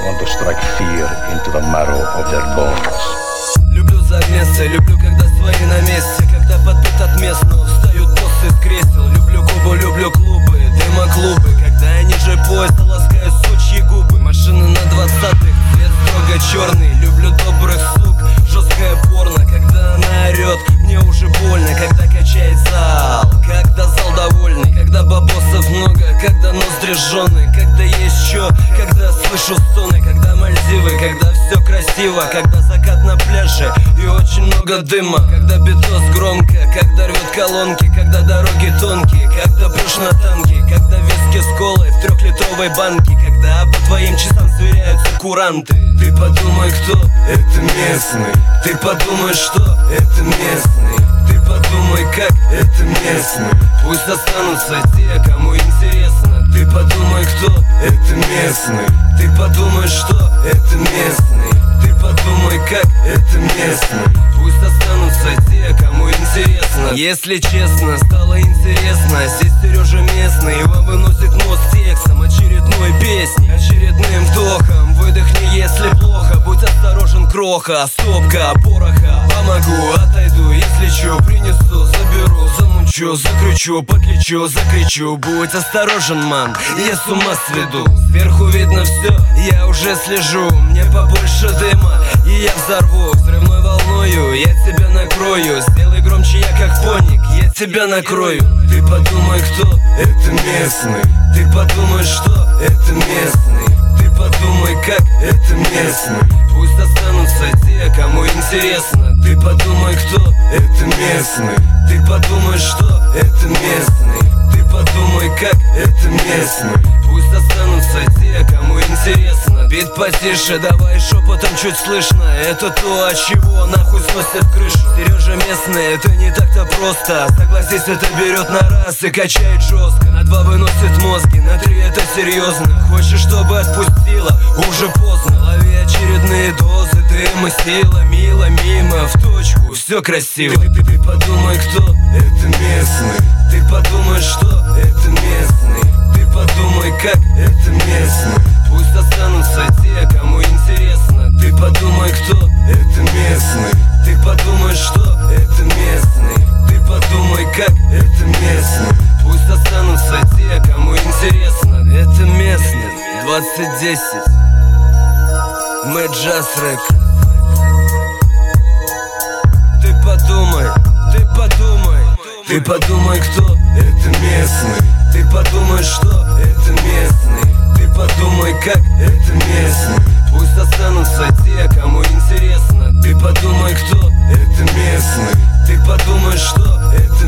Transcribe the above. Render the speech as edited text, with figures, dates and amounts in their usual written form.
want to strike fear into the marrow of their bones. Люблю замесы, люблю, когда свои на месте, когда подбит от местного встают боссы с кресел. Люблю Кубу, люблю клубы, дымоклубы, когда я ниже пояса ласкаю сучьи губы. Машины на 20-х, цвет строго черный. Люблю добрых сук, жесткое порно, когда она орет, мне уже больно, когда качает зал, когда зал довольный, когда бабосов много, когда ноздри жженые, когда есть чё, когда слышу стоны, когда Мальдивы, когда все красиво, когда закат на пляже и очень много дыма, когда битос громко, когда рвет колонки, когда дороги тонкие, когда прешь на танке, когда виски с колой в 3-литровой банке, когда по твоим часам сверяются куранты. Ты подумай, кто это местный, ты подумай, что это местный, ты подумай, как это местный. Пусть останутся те, кому интересно. Ты подумай, кто это местный, ты подумай, что это местный, ты подумай, как это местный. Пусть останутся те, кому интересно. Если честно, стало интересно. Здесь Сережа местный, его выносит мост текстом очередной песни, очередным вдохом. Выдохни, если плохо, будь осторожен, кроха. Стопка пороха, помогу, отойду, если чё, принесу, заберу, замучу, закручу, подлечу, закричу. Будь осторожен, ман, я с ума сведу. Сверху видно все, я уже слежу. Мне побольше дыма, и я взорву взрывной волною, я тебя накрою. Сделай громче, я как поник, я тебя накрою. Ты подумай, кто это местный, ты подумай, что это местный, ты подумай, как это местный. Пусть останутся те, кому интересно. Ты подумай, кто это местный, ты подумай, что это местный, ты подумай, как это местный. Пусть останутся те, кому интересно. Бит потише, давай шепотом чуть слышно. Это то, от чего нахуй сносят крышу. Сережа местный, это не так-то просто. Согласись, это берет на раз и качает жестко. На 2 выносит мозги, на 3 это серьезно. Хочешь, чтобы отпустила? Уже поздно. Лови очередные дозы дыма, сила, мило, мимо, в точку, все красиво. Ты подумай, кто это местный, ты подумай, что это местный, ты подумай, как это местный. Пусть останутся те, кому интересно. Ты подумай, кто это местный, ты подумай, что это местный, ты подумай, как это местный. Пусть останутся те, кому интересно. Это местный, 2010. Мы Джаз Рекордс. Ты подумай, ты подумай, ты подумай, кто это местный, ты подумай, что это местный, ты подумай, как это местный. Пусть останутся те, кому интересно. Ты подумай, кто это местный, ты подумай, что это